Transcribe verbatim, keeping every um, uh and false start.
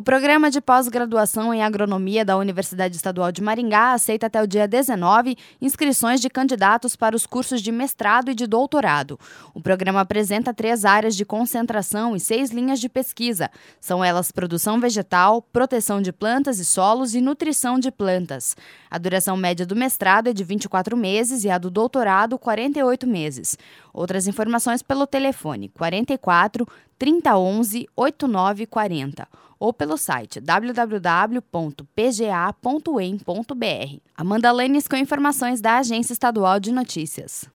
O programa de pós-graduação em agronomia da Universidade Estadual de Maringá aceita até o dia dezenove inscrições de candidatos para os cursos de mestrado e de doutorado. O programa apresenta três áreas de concentração e seis linhas de pesquisa. São elas produção vegetal, proteção de plantas e solos e nutrição de plantas. A duração média do mestrado é de vinte e quatro meses e a do doutorado quarenta e oito meses. Outras informações pelo telefone quarenta e quatro, trinta, onze, oitenta e nove quarenta ou pelo site w w w ponto p g a ponto e m ponto b r. Amanda Lenis com informações da Agência Estadual de Notícias.